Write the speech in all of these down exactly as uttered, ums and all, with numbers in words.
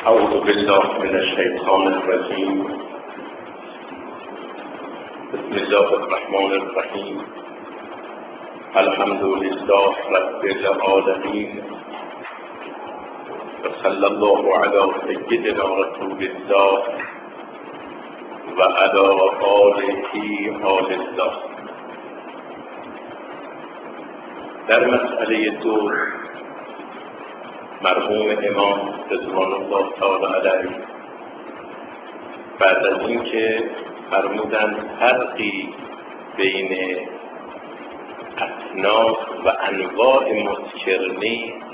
أعوذ بالله من الشيطان الرجيم. بسم الله الرحمن الرحيم. الحمد لله رب العالمين، وصلى الله على سيدنا رسول الله وعلى آله آل الله. در مسئله دور مرحوم امام رضوان الله تعالی علیه بعد از اینکه فرمودند فرقی بین اصناف و انواع مسکر نیست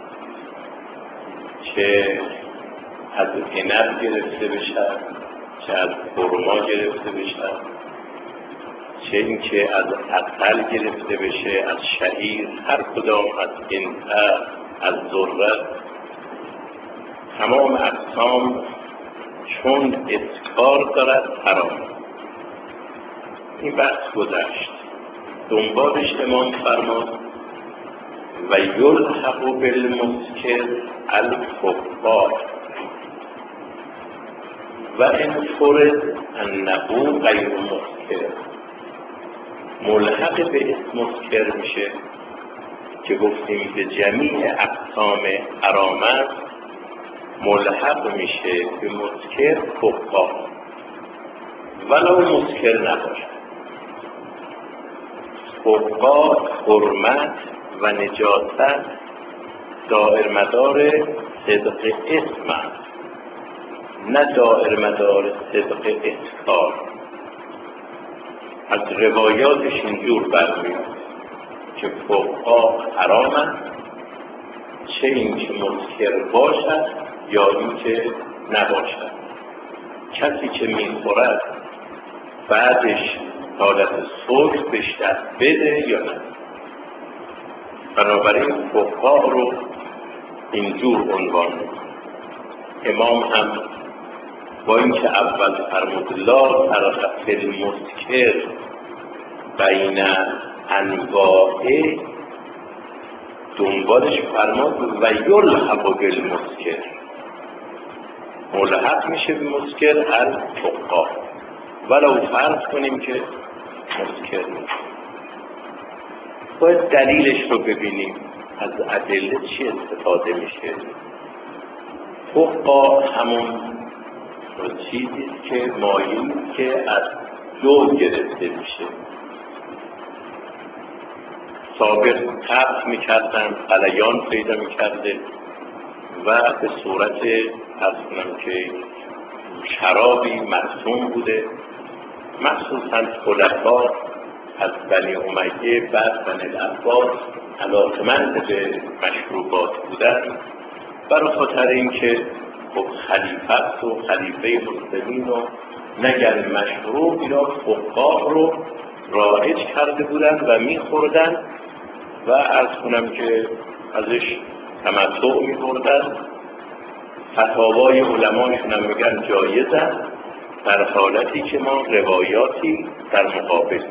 که از عنب گرفته بشد، چه از خرما گرفته بشد، چه اینکه از عسل گرفته بشه، از شعیر، هر کدام از این از ذره، تمام اقسام چون اسکار دارد حرام. این بحث گذشت. دنبالش امام فرمود و یلحق بالمسکر الفقار و ان فرض انه غیر مسکر. ملحق به مسکر میشه که گفتیم به جمیع اقسام حرام است، ملحق میشه به مسکر فقار ولو مسکر نباشد. فقار حرمت و نجاست دائر مدار صدق اسم است، نه دائر مدار صدق اسکار. از روایاتش اینجور برمیاد که فقار حرام است، چه اینکه مسکر باشد یا اینکه نباشد. کسی که میخورد بعدش حالت سکر بهش دست بده یا نه. بنابراین فقها رو اینجور عنوان می‌کنه. امام هم با اینکه اول فرمود لا فرق فی المسکر بین انواع، دنبالش فرمود و یلحق بالمسکر، ملحق میشه به مسکر الفقار ولو فرض کنیم که مسکر نیست. باید دلیلش رو ببینیم، از ادله چی استفاده میشه. فقا همون چیزیست که مایه‌ای که از جو گرفته میشه. سابق قطع میکردن، قلیان پیدا میکرده و به صورت از کنم که شرابی مرسوم بوده. مخصوصا خلفا از بنی امیه بعد بنی العباس علاقمند به مشروبات بودن، برای خاطر اینکه خب خلیفه است و خلیفه مسلمین و نگر مشروب یا فقها رو رایج کرده بودن و میخوردن و عرض کنم که ازش تمتع می‌بردن. فتاوای علماشون هم میگن جایزه، در حالتی که ما روایاتی در مقابل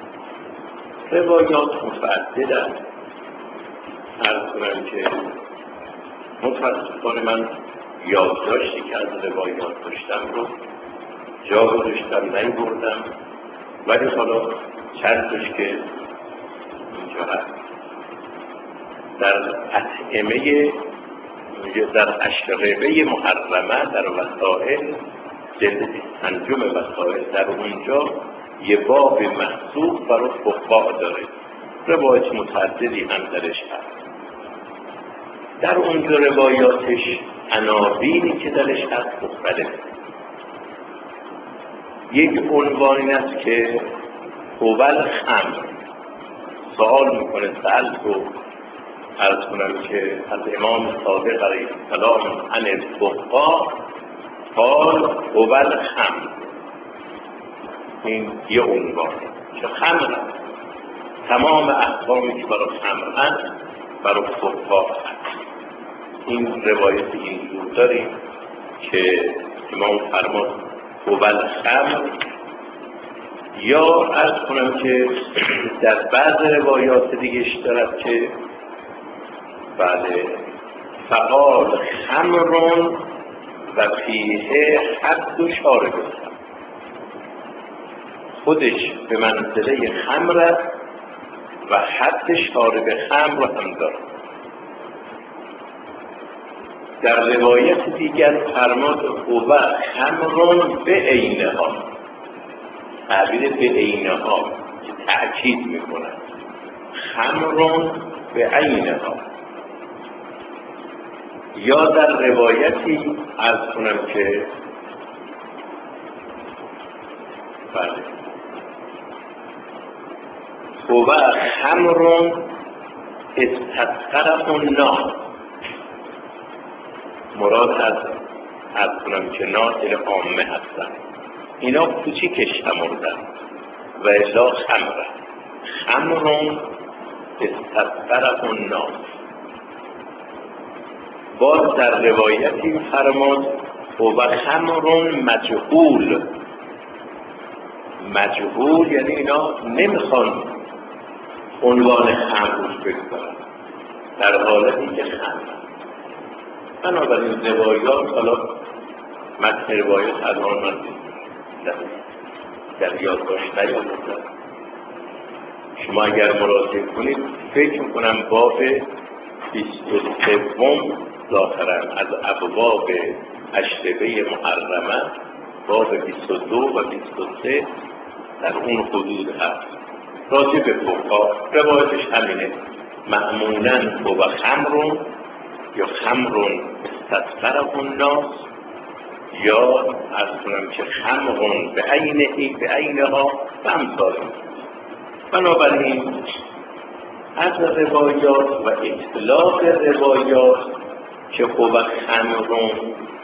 روایات متعددن. عرض کنم که متاسفانه من یادداشتی که از روایات داشتم رو جا گذاشتم نیاوردم، ولی حالا چند تاش که اینجا هست در اطعمه در اشربه محرمه در وسائل جلد انجم وسائل، در اونجا یه باب مخصوص برای فقها داره، روایت متعددی هم درش هست. در اونجا روایاتش عناوینی که درش هست مختلف. یک عنوان این است که اول خمر، سوال میکنه سأل رو عرض کنم که از امام صادق علیه السلام عن الفقها قال اول خمر. این یه عنوان که خمر تمام احکامی که برای خمر هست برای فقها هست. این روایت اینجور داریم که امام فرمود اول خمر، یا عرض کنم که در بعض روایات دیگهش دارد که بله فقال خمرون و فیه حد و شارب الخمر، خودش به منزله خمر است و حد شارب خمر رو هم داره. در روایت دیگر فرمود هو خمر به عینها، تعبیر به عینها که تأکید میکنه خمر به عینها. یا در روایتی عرض کنم که بله هو خمر استسقره الناس، مراد از عرض کنم که ناصر عامه هستن، اینا کوچیکش شمردن و الا خمره، خمر استسقره الناس. باز در روایتی فرمود هو خمر مجهول، مجهول یعنی اینا نمیخوان عنوان خمر روش بگذارن در حالتی که خمر. بنابراین روایات، حالا متن روایات الان من در, در یادداشت نیاوردم، شما اگر مراجعه کنید فکر میکنم باب بیست و سوم ظاهرا از ابواب اشربه محرمه، باب بیست و دو و بیست و سه در اون حدود هست راجع به فقها. روایتش همینه، معمولا هو خمر یا خمر استسقره الناس، یا عرض کنم که خمر به عینه به عینها و امثال. بنابراین از روایات و اطلاق روایات که هو خمر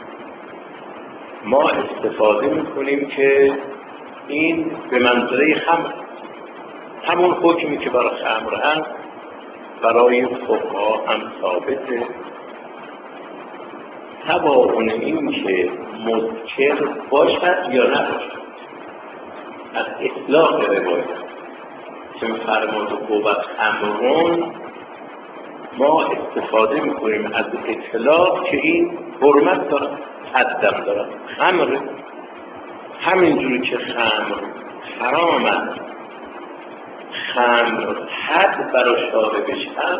ما استفاده میکنیم که این به منظره خمر، همون حکمی که برای خمر هست برای فقها هم ثابته، تباین این که مسکر باشد یا نباشد. از اطلاق روایت که فرمود هو خمر ما استفاده میکنیم از اطلاق که این حرمت داره، حدم داره، خمر. همینجوری که خمر حرام است، خمر حد برای شاربش هست،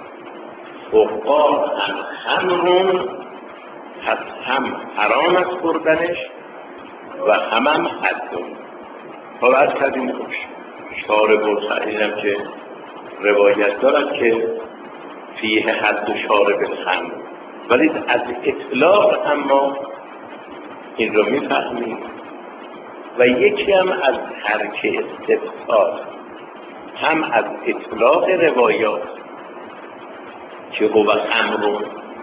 فقها هم خمر پس هم حرام است خوردنش و هم هم حد داره. حالا از کردیم خوش شارب الخمر که روایت دارد که فیه حد و شارب الخمر، ولی از اطلاق اما این رو میفهمیم. و یکی هم از ترک استفسار، هم از اطلاق روایات که هو خمر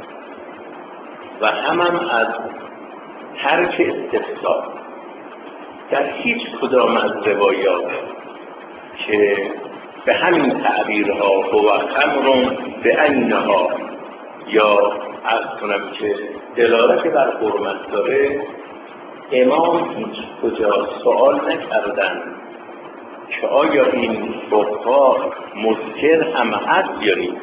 و هم هم از ترک استفسار. در هیچ کدام از روایات که به همین تعبیرها هو خمر به عینها یا عرض کنم که دلالت بر حرمت داره، امام هیچ کجا سوال نکردن که آیا این فقها مسکر هم هست یا نیست.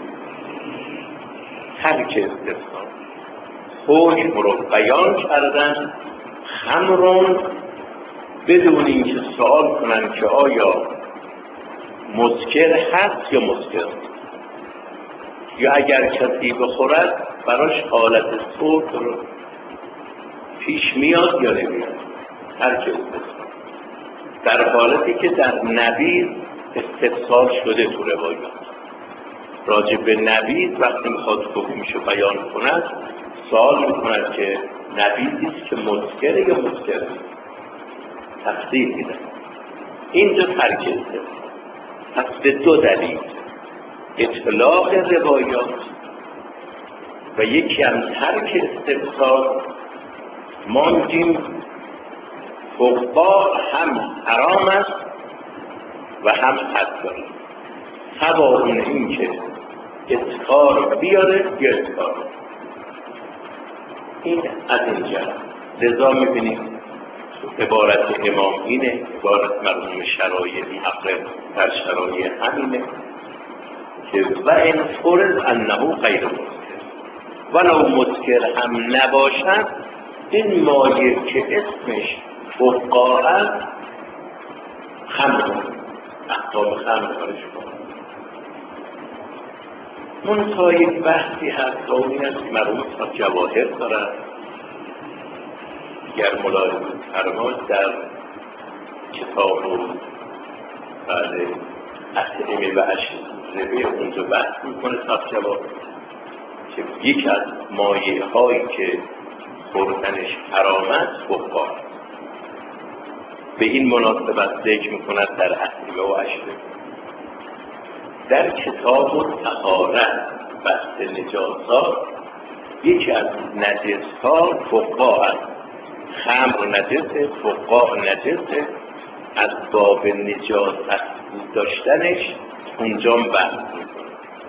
ترک استفسار، حکم رو بیان کردن خمرون بدون اینکه سوال کنن که آیا مسکر هست یا مسکر نیست، یا اگر کسی بخورد براش حالت سکر پیش میاد یا نمیاد. ترک استفسار در حالتی که در نبیذ استفسار شده تو روایات. راجع به نبیذ وقتی میخواد حکمشو بیان کند سوال میکند که نبیذیست که مسکره یا مسکر نیست، تفسیر میدن. اینجا ترک استفسار. پس به دو دلیل، اطلاق روایات و یکی هم ترک استفسار، ما میگیم فقها هم حرام است و هم حد داره. تباین این که اذکار بیاره یا اذکار. این از اینجا لذا میبینیم عبارت امام اینه، عبارت مرحوم شرایع محقق در شرایع همینه که و این فرض انه غیر مسکر ولو مسکر هم نباشد این مایه که اسمش فقاع است خمر، احکام خمر کارش کنه. منتها یک بحثی هست و اونی است که مرحوم صاحب جواهر دارن. اگر ملاحظه فرمایید در کتاب و بله اطعمه و اشربه اونجا بحث میکنه صاحب جواهر که یک از مایه هایی که خوردنش حرام است فقاع. به این مناسبت ذکر میکند در اطعمه و اشربه. در کتاب و طهارت بحث نجاسات یکی از نجس‌ها فقاع است. خمر نجسه، فقاع نجسه. از باب نجاست داشتنش اونجا بحث میکنه.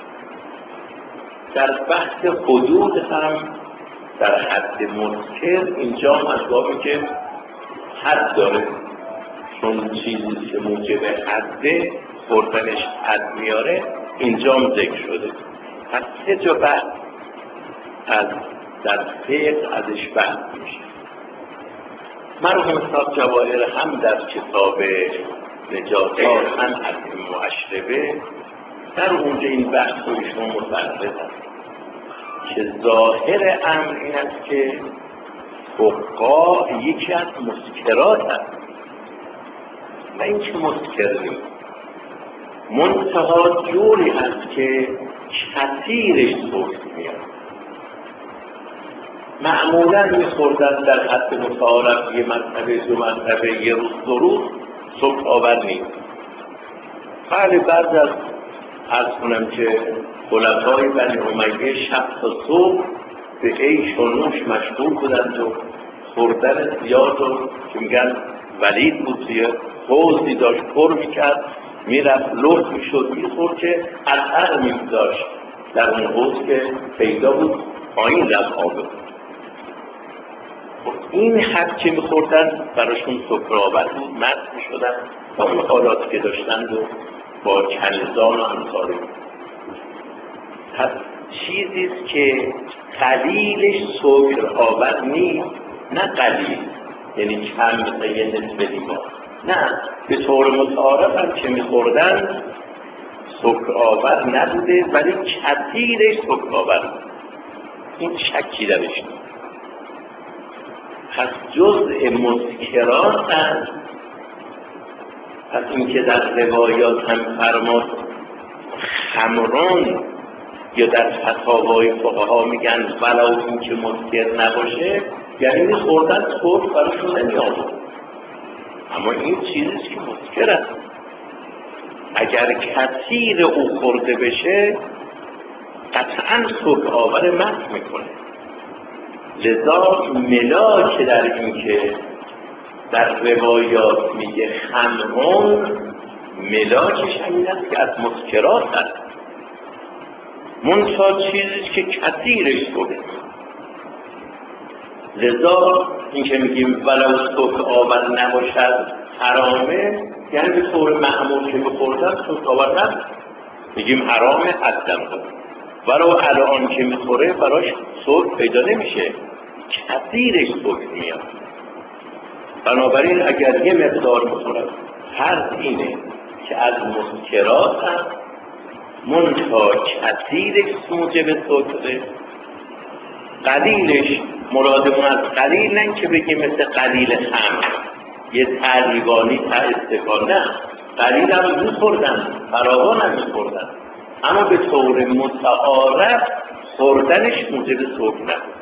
در بحث حدود هم در حد مسکر اینجا هم از بابی که حد داره، چون چیزی که موجب حده خوردنش حد میاره اینجا هم ذکر شده. پس سه جا بحث از در فقه ازش بحث میشه. مرحوم صاحب جواهر هم در کتاب نجاسات هم اطعمه و اشربه در اونجا این بحث رو ایشون متعرض که ظاهر امر این است که فقاع یکی از مسکرات است و این که مسکر نیست، منتها جوری هست که کثیرش سکر میاد. معمولا میخوردن در حد متعارف یه مرتبه دو مرتبه یه روز دو روز سکر آور نیست. بله بعد از عرض کنم که خلفای بنی امیه شب تا صبح به عیش و نوش مشغول بودند و خوردن زیاد و که میگن ولید بود زیاد حوضی داشت پر میکرد میرفت لخت میشد میخورد که اثر میداشت در اون حوض که پیدا بود پایین رفت آبه. این حد که میخوردن براشون سکرآور بود، مست میشدن با اون حالاتی که داشتند و با کنزان و امثال. پس چیزیست که قلیلش سکرآور نیست، نه قلیل یعنی کم مثل یه نصف لیوان، نه به طور متعارف هم که میخوردن سکرآور نبوده ولی کثیرش سکرآور بود. این شکی درش نیست. پس جزء مسکرات هست. پس این که در روایات هم فرماد خمران یا در فتاوای فقها میگن ولو این که مسکر نباشه یعنی میخوردن خورد براشون نمی آورد. اما این چیزیست که مسکر است. اگر کثیر او خورده بشه قطعا سکرآور مست میکنه. لذا ملاک در این که در روایات میگه خمرون، ملاکش همین است که از مسکرات است، منتها چیزیست که کثیرش سکر. لذا این که میگیم ولو سکرآور نباشد حرامه، یعنی به طور معمول که میخوردن سکرآور نباشد میگیم حرامه حدم بود، ولو الان که میخوره براش سکر پیدا نمیشه، کثیرش سکر میاد. بنابراین اگر یه مقدار میخورد هر اینه که از مسکرات هم منتها کثیرش موجب سکره. قلیلش مرادمون از قلیل نه که بگیم مثل قلیل خمر یه تقریبانی تا استکان، نه، قلیل هم میخوردن فراوان هم میخوردن اما به طور متعارف خوردنش موجب سکر نبود.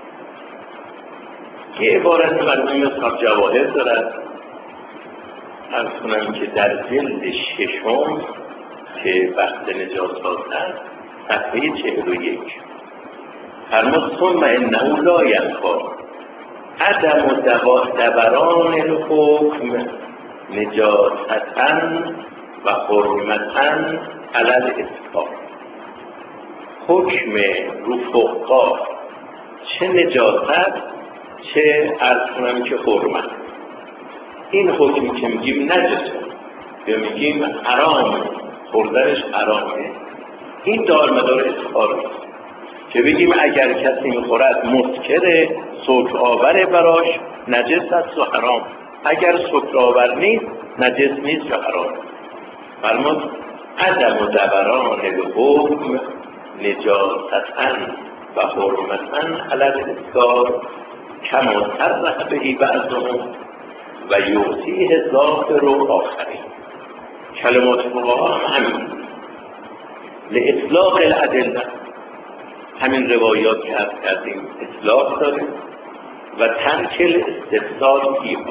یه عبارت مرحوم صاحب جواهر دارد، عرض کنم که در جلد ششم که بحث نجاسات هست صفحه چهل و یک فرمود ثم انه لا ینفع عدم دوران الحکم نجاستا و حرمتا علی الاتفاق. حکم رو فقها چه نجاست چه عرض کنم که حرمت، این حکمی که میگیم نجسه یا میگیم حرام خوردنش حرامه، این دار مدار اتفاق نیست که بگیم اگر کسی میخورد مسکره سکر آوره براش نجس است و حرام، اگر سکر آور نیست نجس نیست و حرام. فرمود عدم و دوران الحکم نجاستن و حرمتن علی الاسکار کما صرح به بعضهم و یعطیه ظاهر و آخرین. کلمات فقها هم همین لاطلاق الادله، همین روایات که عرض کردیم اطلاق داره و ترک الاستفسار فیها،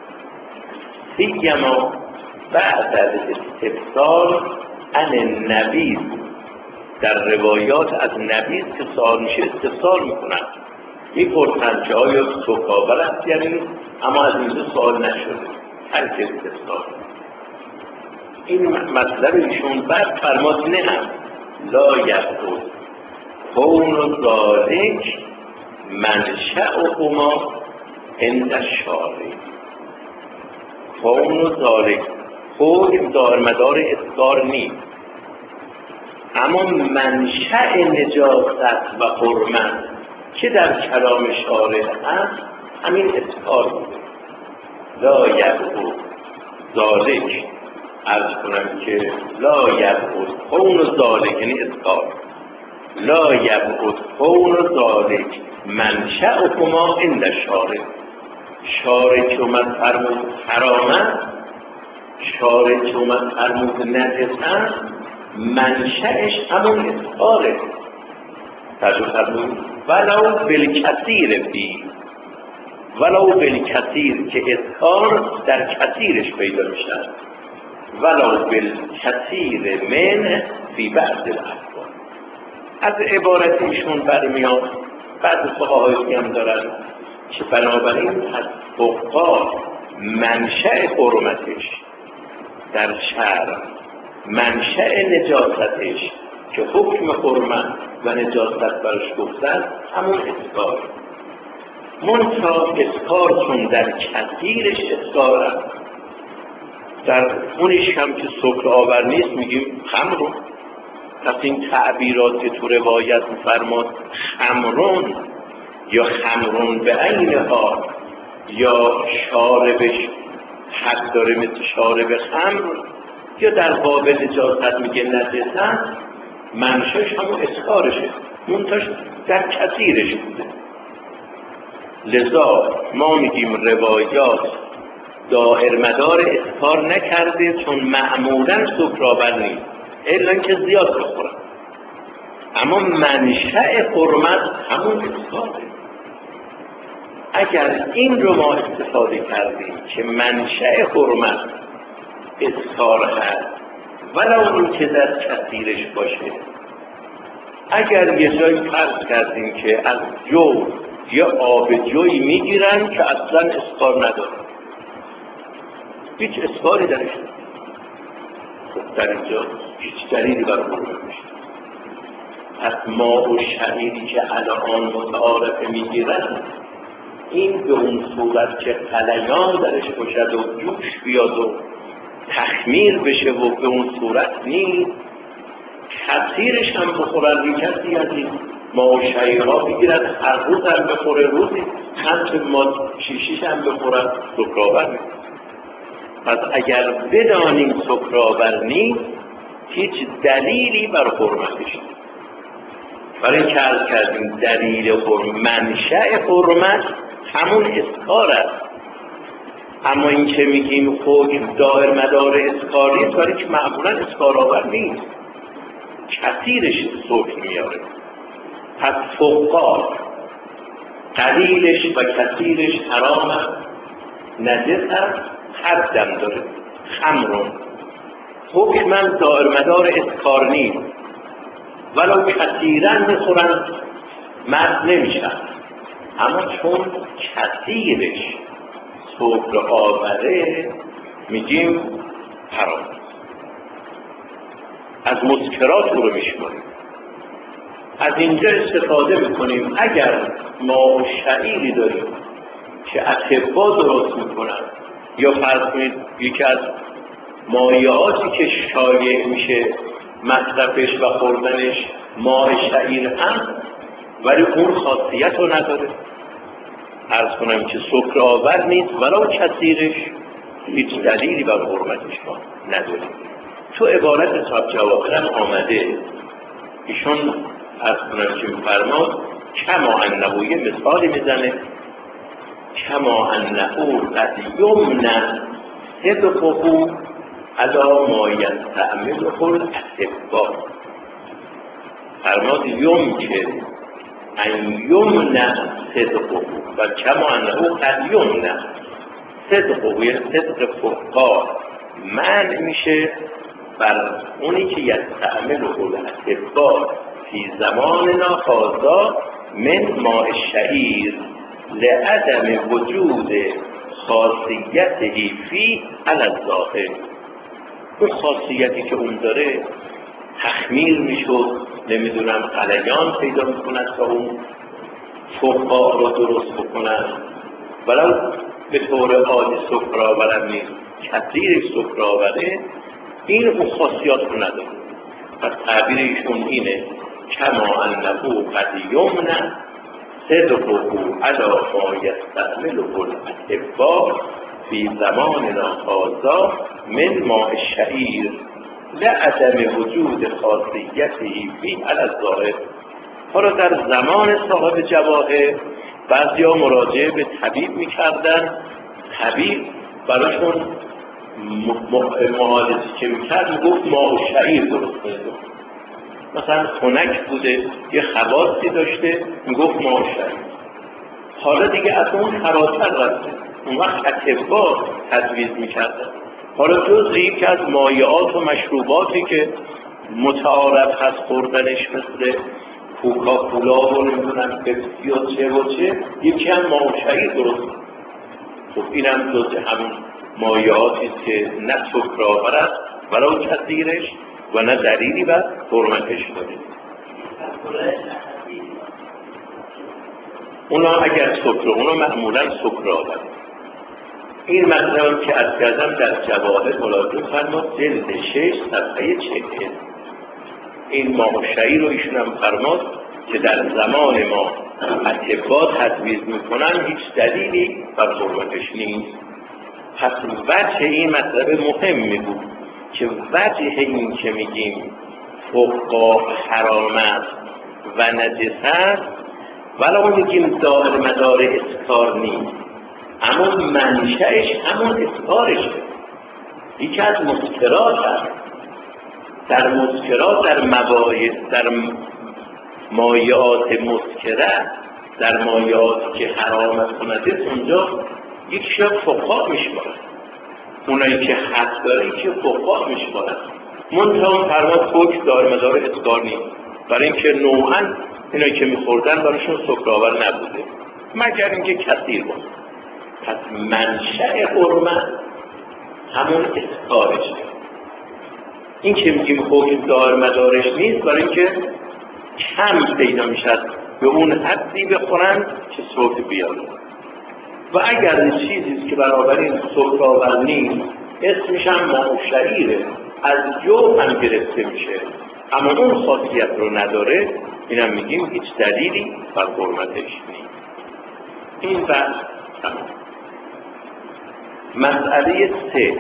سیما بعد از استفسار عن النبیذ. در روایات از نبیذ که سوال میشه استفسار میکنن، میپرسن که آیا سکرآور است یا نیست، اما از اینجا سوال نشده، ترک استفسار. این مطلب ایشون بعد فرماد نه هم لا یبعد کون ذالک منشأهما عند الشارع. کون ذالک حکم دار مدار اسکار نیست، اما منشأ نجاست و حرمت که در کلام شارع هست همین اسکار بوده. لا یبعد ذالک، عرض کنم که لا یبعد کون ذالک یعنی اسکار، لا یبعد کون ذالک منشأهما عند الشارع. شارع که اومد فرمود حرامت، شارع که اومد فرمود نجسن، منشأش همون اسکاره. ترجمه فرمود ولو بالکثیر فی، ولو بالکثیر که اسکار در کثیرش پیدا میشن، ولو بالکثیر من فی بعض الاحوال. از عبارت ایشون برمیاد بعض فقهایی هم دارن که بنابراین از فقها منشأ حرمتش در شرع، منشأ نجاستش که حکم حرمت و نجاست برش گفتن همون اسکار. منتها اسکار چون در کثیرش اسکار هست، در اونش هم که سکر آور نیست میگیم خمر. پس این تعبیرات که تو روایت فرماد خمرون یا خمرون به عینها یا شاربش حد داره مثل شارب خمر، یا در باب نجاست میگه نجسن، منشأش همون اسکارشه، منتش در کثیرش بوده. لذا ما میگیم روایات دائر مدار اسکار نکرده، چون معمولا سکرآور نیست الا که زیاد بخورن، اما منشأ حرمت همون اسکاره. اگر این رو ما استفاده کردیم که منشأ حرمت اسکار هست ولو این که در کثیرش باشه، اگر یه جایی فرض کردیم که از جو یا آب جوی میگیرن که اصلا اسکار نداره، هیچ اسکاری درش نیست، خب در اینجا هیچ دلیلی برای حرمت میشه. پس ماء و شعیری که الان متعارفه میگیرن، این به اون صورت که غلیان درش باشد و جوش بیاد و تخمیر بشه و به اون صورت نیست، کثیرش هم بخورن. یه کسی از این ماء و شعیرها بگیرن هر روز هم بخوره، روزی چند ما شیشیش هم بخورن، سکرآور نیست. پس اگر بدانیم سکرآور نیست، هیچ دلیلی بر حرمتش نیست. برای این که عرض کردیم دلیل حرمت، منشأ حرمت همون اسکار است، اما این که میگیم حکم دائر مدار اسکاری است، برای که معمولا اسکارآور نیست، کثیرش سکر میاره. پس فقها قلیلش و کثیرش حرام است، نجس است، حدم داره. خمرون حکمم دائر مدار اسکار نیست، ولو کثیرا میخورن مرد نمیشن، اما چون کثیرش سکر آوره میگیم حرام. از مسکرات او رو میشماریم. از اینجا استفاده میکنیم اگر ما شعیری داریم که اطبا درست میکنن، یا فرض کنید یکی از مایعاتی که شایع میشه مصرفش و خوردنش ماء شعیر هم، ولی اون خاصیت رو نداره، عرض کنم که سکر آور نیست ولو کثیرش، هیچ دلیلی بر حرمتش ما نداریم. تو عبارت صاحب جواهر هم آمده، ایشون عرض کنم که می‌فرماد کما انه، یه مثالی میزنه، کما انه قد یمنع صدقه علی ما یستعمله الاطباء. فرماد یمکن ان یمنع صدقه و کما انه قد یمنع صدقه، یعنی صدق فقها منع میشه بر اونی که یستعمله الاطباء فی زماننا هذا من ماء الشعیر لعدم وجود خاصیته فی علی الظاهر. اون خاصیتی که اون داره تخمیر میشد، نمیدونم غلیان پیدا میکنن تا اون فقها رو درست بکنن، ولو به طور عادی سکر آورن نیست، کثیر سکر آوره، این اون خاصیات رو نداره. پس تعبیر ایشون اینه کما انه قد یمنع صدقه علی ما یستعمله الاطباء فی زماننا هذا من ماء الشعیر لعدم وجود خاصیته فی علی الظاهر. حالا در زمان صاحب جواهر بعضیا مراجعه به طبیب میکردن، طبیب براشون معالجه که میکرد میگفت ماء الشعیر درست کنید. مثلا خنک بوده، یه خواصی داشته، میگفت ماء الشعیر. حالا دیگه از اون فراتر رفته، اون وقت اطباء تجویز میکردن. حالا جزء یکی از مایعات و مشروباتی که متعارف هست خوردنش مثل کوکاکولا و نمیدونم پپسی و چه و چه، یکی هم ماء الشعیر درست. خب اینم جزء همون مایعاتی است که نه سکر آور است ولو کثیرش و نه دلیلی بر حرمتش داره. اونا اگر سکر، اونا معمولا سکر آور. این مطلب که از کردم در جواهر ملاحظه فرماد جلد شش صفحه چهل. این ماء الشعیر رو ایشون هم فرماد که در زمان ما اطباء تجویز میکنن، هیچ دلیلی بر حرمتش نیست. پس وجه این مطلب مهمی بود که وجه این که میگیم فقها حرام است و نجس است، ولو میگیم دائر مدار اسکار نیست، اما منشأش همون اسکارشه. یکی از مسکرات هست. در مسکرات، در مباحث، در مایعات مسکره، در مایعاتی که حرام است و نجس، اونجا یک شب فقها میشمارن. اونایی که حد داره که فقها میشمارن. منتها فرماد حکم دائر مدار اسکار نیست، برای اینکه نوعا اینایی که میخوردن برایشون سکرآور نبوده مگر اینکه کثیر بود. پس منشأ حرمت همون اسکارشه. این که میگیم حکم دائر مدارش نیست، برای اینکه کم پیدا میشد به اون حدی بخورن که سکر بیاره. و اگر چیزیست که برابر این سکرآور نیست، اسمش هم ماء الشعیره، از جو هم گرفته میشه، اما اون خاصیت رو نداره، اینم میگیم هیچ دلیلی بر حرمتش نیست. این بحث تمام. مسئله سه،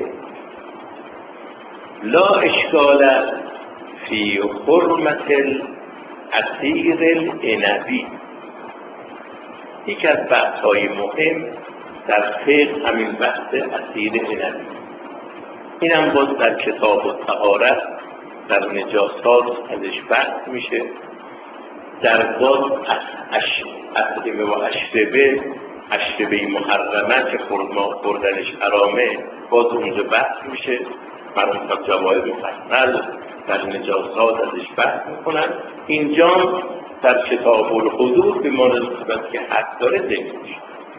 لا اشکال فی حرمت العصیر العنبی. یکی از بحث‌های مهم در فقه همین بحث عصیر عنبی. اینم باز در کتاب الطهارت در نجاسات ازش بحث میشه. در باز اشربه و اشربه اشربه محرمه که خورد ما خوردنش حرامه، باز اونجا بحث میشه. مرحوم صاحب جواهر مفصل در نجاسات ازش بحث میکنن. اینجا در کتاب الحدود به مناسبت که حد داره ذکر میشه.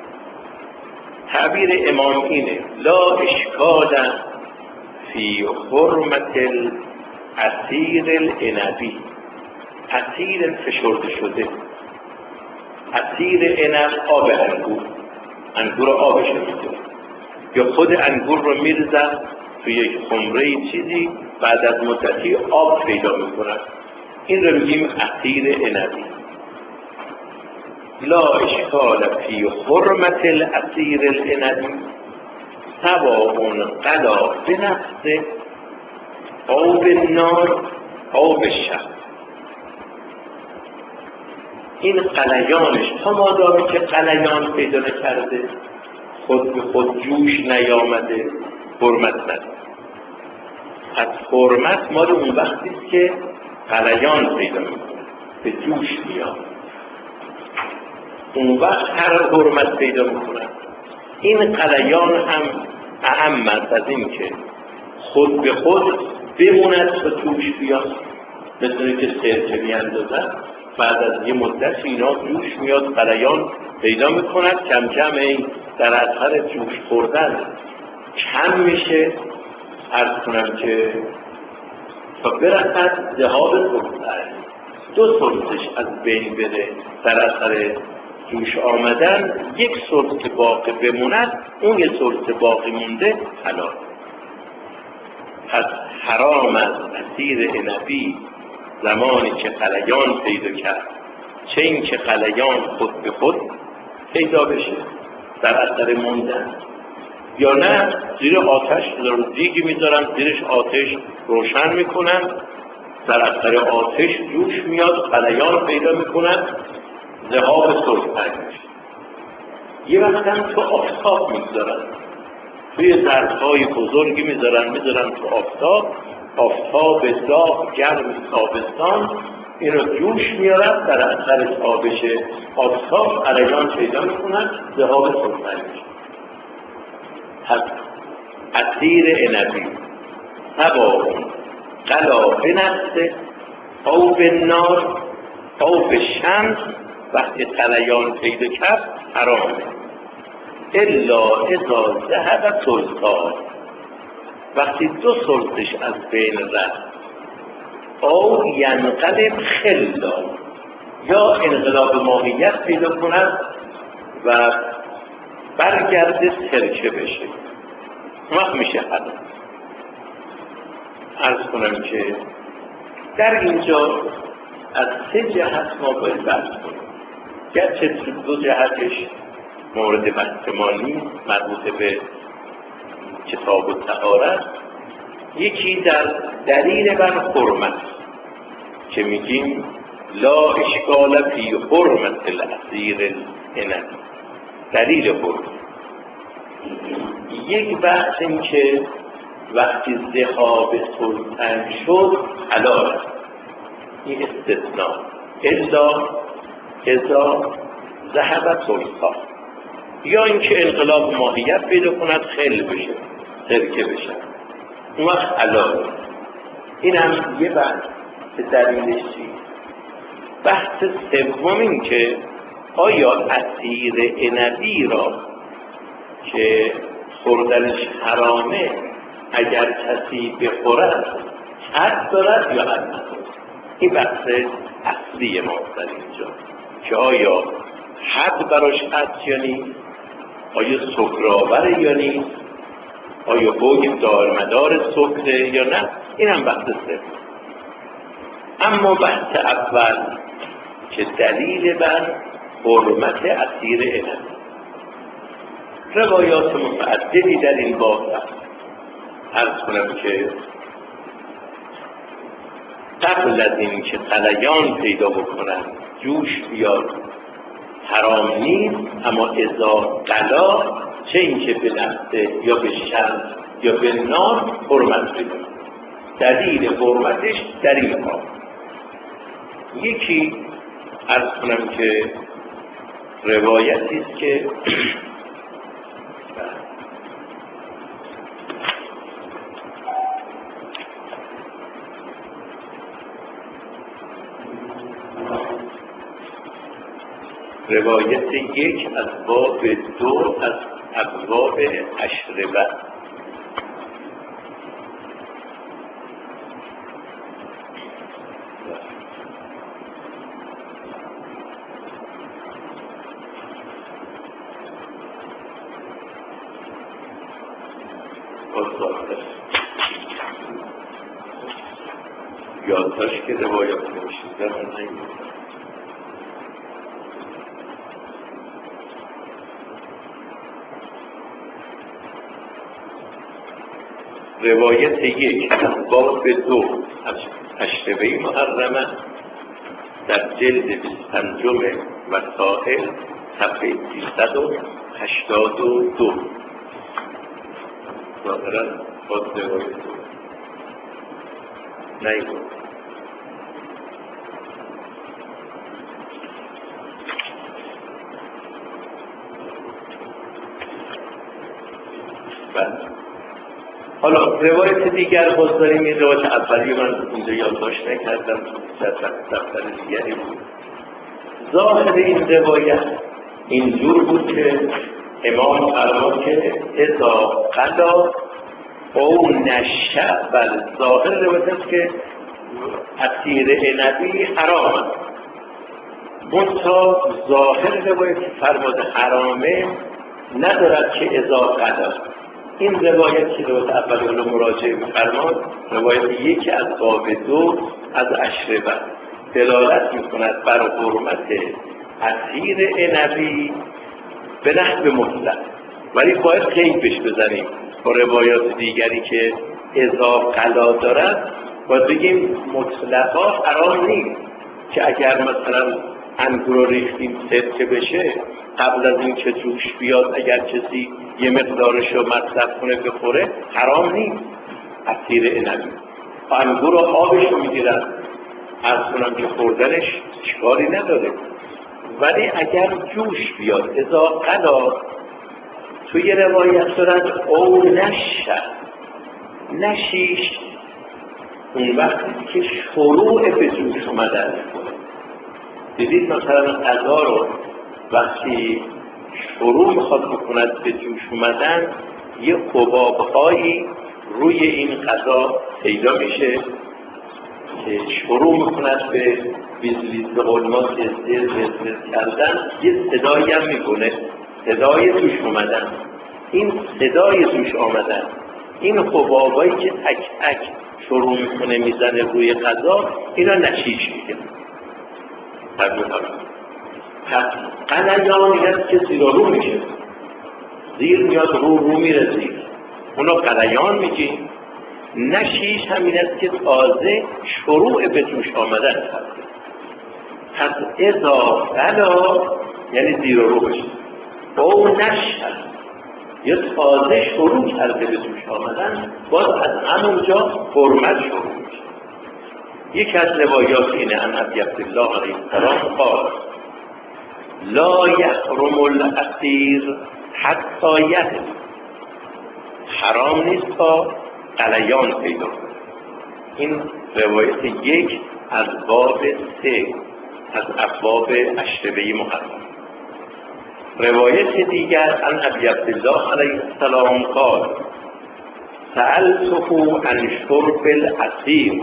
تعبیر امام اینه لا اشکال فی حرمت العصیر العنبی. عصیر فشرده شده، عصیر عنب آب انگور، انگور آبش میگیره، یا خود انگور رو میرزن تو یک خمره چیزی، بعد از مدتی آب پیدا میکنن، این رو میگیم عصیر عنبی. لا اشکال فی حرمت الاسیر العنبی سواء قلا بنفسه او بالنار او بالشمس. این قلیانش تا مادامی که قلیان پیدا نکرده، خود به خود جوش نیامده، حرمت نداره. از حرمت مال اون وقتی است که قلیان پیدا میکنه، به جوش میاد، اون وقت هر حرمت پیدا میکنه. این قلیان هم اهم است از این که خود به خود بموند و جوش بیاد، مثل که سرکه میاندازن، بعد از یه مدت اینا جوش میاد، قلیان پیدا میکند، کم کم این در اثر جوش خوردن کم میشه، عرض کنم که تا برسد ذهاب سلطه، دو سلطش از بین بره در اثر جوش آمدن، یک سلط که باقی بموند، اون یک سلط باقی مونده حلال. پس حرام از اسیر عنبی زمانی که قلیان پیدا کرد، چه این که قلیان خود به خود پیدا بشه در اثر موندن، یا نه زیر آتش دیگی میذارن، زیرش آتش روشن میکنن، در اثر آتش جوش میاد، قلیان پیدا میکنن، ذهاب سلطه میشه. یه وقت هم تو آفتاب میذارن، توی ظرفهای بزرگی میذارن میذارن تو آفتاب، آفتاب داغ گرم تابستان اینو جوش میارن، در اثر تابش آفتاب قلیان پیدا میکنن، ذهاب سلطه میشه. پس اسیر عنبی سواء قلا بنفسه او بالنار او بالشمس، وقتی قلیان پیدا کرد حرامه، الا اذا ذهب سلطه، وقتی دو سلطش از بین رفت، او ینقلب خلا، یا انقلاب ماهیت پیدا کند و برگرده سرکه بشه، وقت میشه حرام. عرض کنم که در اینجا از سه جهت ما باید بحث کنیم، گرچه دو جهتش مورد بحث ما نیست، مربوط به کتاب الطهارت. یکی در دلیل بر حرمت که میگیم لا اشکال فی حرمت الاسیر العنبی، دلیل حرمت. یک بحث این که وقتی ذهاب سلطه شد حلال است، این استثناء، الا اذا ذهب سلطه، یا اینکه انقلاب ماهیت پیدا کند، خل بشه، سرکه بشه، اون وقت حلال. این هم یه بحث که دلیلش چی؟ بحث سوم این که آیا اسیر عنبی را که خوردنش حرامه اگر کسی بخورد حد دارد یا حد ندارد؟ این بحث اصلی ما در اینجا که آیا حد براش هست یا نیست، آیا سکرآوره یا نیست، آیا حکم دارمدار سکره یا نه، این هم بحث سوم. اما بحث اول که دلیل بر حرمت اسیر عنبی، روایات متعددی در این باب هست. عرض کنم که قبل از این که قلیان پیدا بکنن، جوش بیاد، حرام نیست، اما اذا قلا، چه این که به نفسه یا به شمس یا به نار، حرمت پیدا. دلیل حرمتش در این باب یکی عرض کنم که روایتی است که روایت یک از باب دو از ابواب اشربه. یادداشت که روایت نمیشیدن من نمیدونم. روایت یک از باب دو از اشربه محرمه در جلد بیست و پنجم وسائل صفحه سیصد و هشتاد و دو. ظاهرا باز روایت دو نیگو حالا روایت دیگر باز داریم. این روایت اولی من اینجا یادداشت نکردم، در دفتر دیگری بود. ظاهر این روایت اینجور بود که امام فرمود که اذا قضا او نشه، بل ظاهر روایت است که عصیر عنبی حرام است. منتها ظاهر روایت فرمود حرامه ندارد که اذا قضا. این روایت که روایت اولی رو مراجعه می‌فرماد، روایت یکی از باب دو از اشربه دلالت می‌کند بر حرمت عصیر عنبی به نحو مطلق، ولی باید قید بهش بزنیم با روایات دیگری که اذا قلا دارد. باید بگیم مطلقا حرام نیست که اگر مثلا انگور رو ریختیم سرکه بشه، قبل از این که جوش بیاد اگر کسی یه مقدارش رو مصرف کنه بخوره حرام نیست. عصیر عنبی انگور رو آبش رو میگیرن، عرض کنم که خوردنش اشکالی نداره، ولی اگر جوش بیاد اذا قلا، توی روایت دارد او نشه، نشیش اون وقتی که شروع به جوش اومدن میکنه. دیدید مثلا غذا رو وقتی شروع میخواد بکند به جوش اومدن، یه حباب‌هایی روی این غذا پیدا میشه که شروع میکند به ویزویز، به قول ما زز زز کردن، یه صدایی هم میکنه، صدای توش اومدن. این صدای توش آمدن، این حبابایی که تک تک شروع میکنه میزنه روی غذا، اینا نشیش میگه. پس قلیان این هست که زیر رو میشه، زیر میاد رو رو میره زیر، اونا قلیان میگیم. نشیش همین است که تازه شروع به جوش آمدن کرده. پس اذا قلا یعنی زیر رو بشه، او نشه یا تازه شروع کرده به جوش آمدن، باز از همونجا حرمت شروع میشه. یک از روایات اینه عن ابی عبدالله علیه السلام قال لا یحرم العصیر حتی یحل، حرام نیست تا قلیان پیدا کنه. این روایت یک از باب سه از ابواب اشربه محرم. روایت دیگر عن ابی عبدالله علیه السلام قال سألته عن شرب العصیر،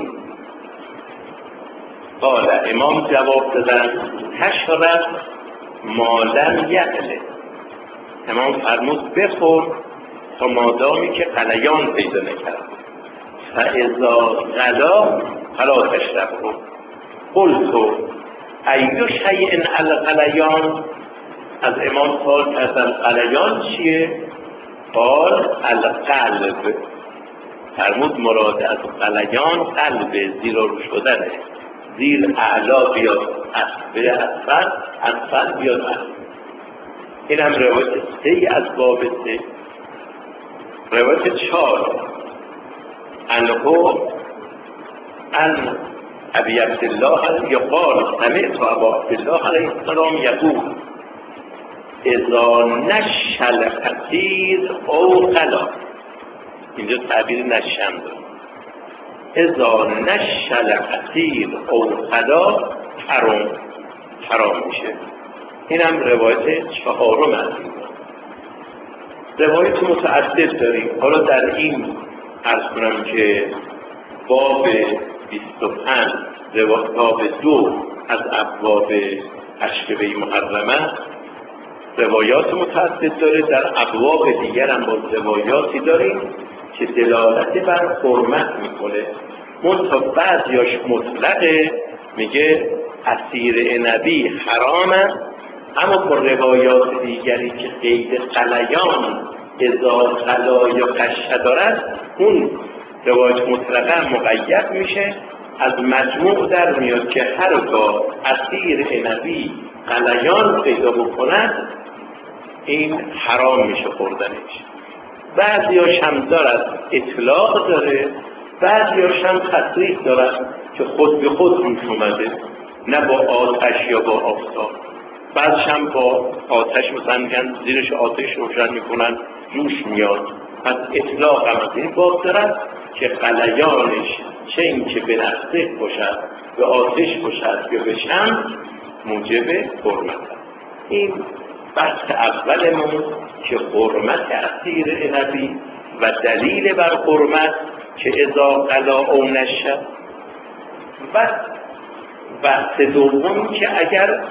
قال امام جواب دادن تشرب ما لم یحل، امام فرمود بخور تا مادامی که قلیان پیدا نکرد. فاذا غلا فلا تشربه. قلت ای شیء القلیان، از امام سوال کردم قلیان چیه؟ قال القلب، فرمود مراد از قلیان قلب، زیر رو شدنه، زیر اعلا بیاد به اسفل، اسفل بیاد اعلا. این هم روایت سه از باب سه. روایت چهار انهو ان ابی عبدالله یقال سمعت ابا عبدالله علیه السلام یقول اذا نشل العصیر او قلا، اینجا تعبیر نشم داره، اذا نشل العصیر او قلا حرام حرام میشه. این هم روایت چهارم از این. روایت متعدد داریم. حالا در این عرض کنم که باب بیست و پنج باب دو از ابواب اشربه محرمه روایات متعدد داره. در ابواب دیگر هم با روایاتی داریم که دلالت بر حرمت میکنه. منتها بعضیاش مطلقه، میگه عصیر عنبی حرامه، اما با روایات دیگری که قید قلیان اذا قلا یا قشه دارد، اون روایت مطلقا مقید میشه، از مجموع در میاد که هرگاه عصیر عنبی غلیان پیدا بکند این حرام میشه خوردنش. بعضیاش هم دارد اطلاق داره، بعضیاش هم تصریح دارد که خود به خود روش اومده، نه با آتش یا با آفتاب. بعضش هم با آتش مثلا میگن زیرش آتش روشن میکنن جوش میاد. پس اطلاق هم از این باب دارد که غلیانش چه این که به نفسه باشد، به آتش باشد یا به شمع موجب حرمت است. این بحث اولمون که حرمت عصیر عنبی و دلیل بر حرمت که اذا غلا او نشا، و بحث دوم که اگر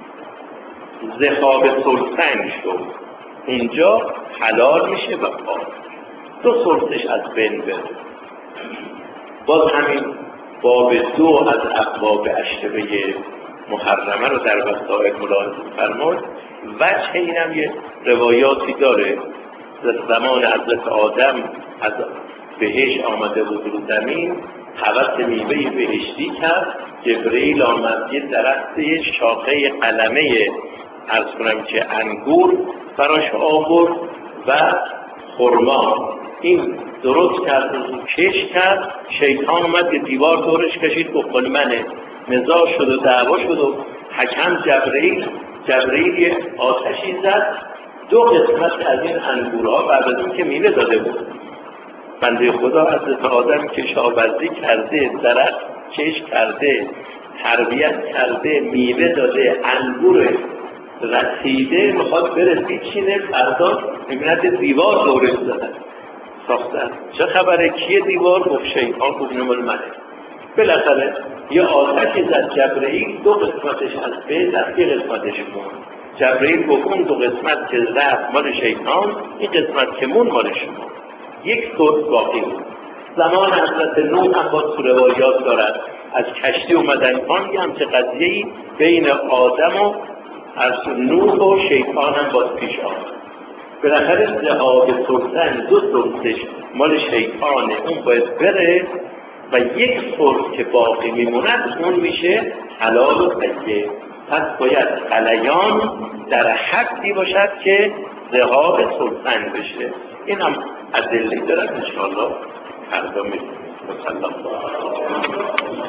ذهاب سلطنگ شد اونجا حلال میشه و پاک، دو سلطش از بین بره. باز همین باب دو از ابواب اشربه محرمه رو در وسائل ملاحظه فرمود. وجه اینم یه روایاتی داره، زمان حضرت آدم از بهشت آمده بود رو زمین، هوس میوه بهشتی کرد، جبرئیل آمد یه درخت شاخه قلمه عرض کنم که انگور براش آورد و خرما، این درست کرد و کش کرد. شیطان اومد یه دیوار دورش کشید، گفت منه، نزاع شد و دعوا شد و حکم جبرئیل جبرئیل یه آتشی زد، دو قسمت از این انگورها بعد از این که میوه داده بود، بنده خدا حضرت آدم کشاورزی کرده، درخت کش کرده، تربیت کرده، میوه داده، انگور رسیده، میخواد بره بیچینه، فردا میبیند دیوار دورش زدن ساختن. چه خبره؟ کیه دیوار؟ گفت شیطان. گفت نمال منه. بالاخره یه آتشی زد جبرئیل، دو قسمتش از بین رفت، یه قسمتش مون. جبرئیل گفت اون دو قسمت که رفت مال شیطان، این قسمت که مون مال شما. یک صورت باقی بود. زمان حضرت نوح هم با تو روایات دارد از کشتی اومدن پان، یه همچه قضیه‌ای بین آدم و از نوح و شیطان هم باز پیش آمد. بالاخره ذهاب سلطن دو سلطش مال شیطانه، اون باید بره و یک سلط که باقی میموند اون میشه حلال و طیب. پس باید غلیان در حدی باشد که ذهاب سلطن بشه. این هم ادله دارد انشاءالله فردا می‌بینیم.